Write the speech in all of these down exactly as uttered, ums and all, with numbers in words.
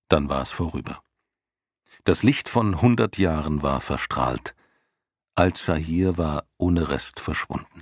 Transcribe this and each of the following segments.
Dann war es vorüber. Das Licht von hundert Jahren war verstrahlt. Al-Zahir war ohne Rest verschwunden.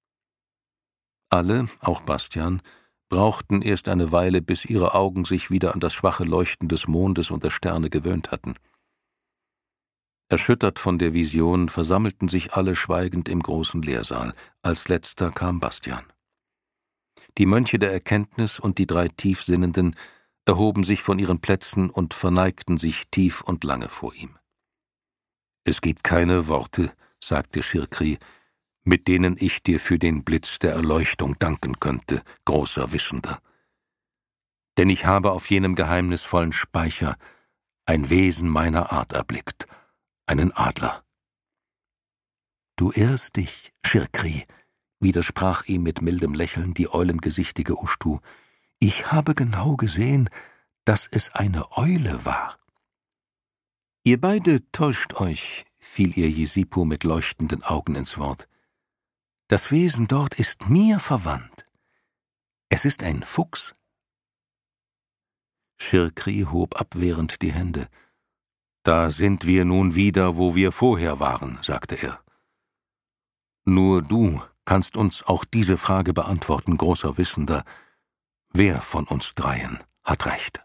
Alle, auch Bastian, brauchten erst eine Weile, bis ihre Augen sich wieder an das schwache Leuchten des Mondes und der Sterne gewöhnt hatten. Erschüttert von der Vision versammelten sich alle schweigend im großen Lehrsaal. Als letzter kam Bastian. Die Mönche der Erkenntnis und die drei Tiefsinnenden erhoben sich von ihren Plätzen und verneigten sich tief und lange vor ihm. »Es gibt keine Worte«, sagte Chirkri, »mit denen ich dir für den Blitz der Erleuchtung danken könnte, großer Wissender. Denn ich habe auf jenem geheimnisvollen Speicher ein Wesen meiner Art erblickt, einen Adler.« »Du irrst dich, Chirkri«, widersprach ihm mit mildem Lächeln die eulengesichtige Ushtu. »Ich habe genau gesehen, dass es eine Eule war.« »Ihr beide täuscht euch«, fiel ihr Jesipu mit leuchtenden Augen ins Wort. »Das Wesen dort ist mir verwandt. Es ist ein Fuchs.« Chirkri hob abwehrend die Hände. »Da sind wir nun wieder, wo wir vorher waren«, sagte er. »Nur du kannst uns auch diese Frage beantworten, großer Wissender. Wer von uns dreien hat recht?«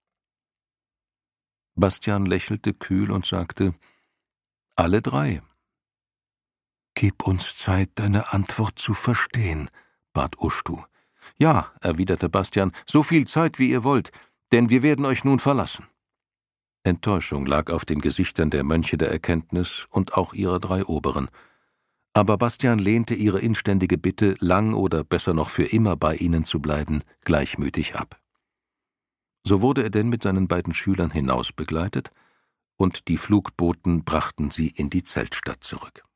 Bastian lächelte kühl und sagte, »Alle drei.« »Gib uns Zeit, deine Antwort zu verstehen«, bat Ushtu. »Ja«, erwiderte Bastian, »so viel Zeit, wie ihr wollt, denn wir werden euch nun verlassen.« Enttäuschung lag auf den Gesichtern der Mönche der Erkenntnis und auch ihrer drei Oberen. Aber Bastian lehnte ihre inständige Bitte, lang oder besser noch für immer bei ihnen zu bleiben, gleichmütig ab. So wurde er denn mit seinen beiden Schülern hinaus begleitet, und die Flugboten brachten sie in die Zeltstadt zurück.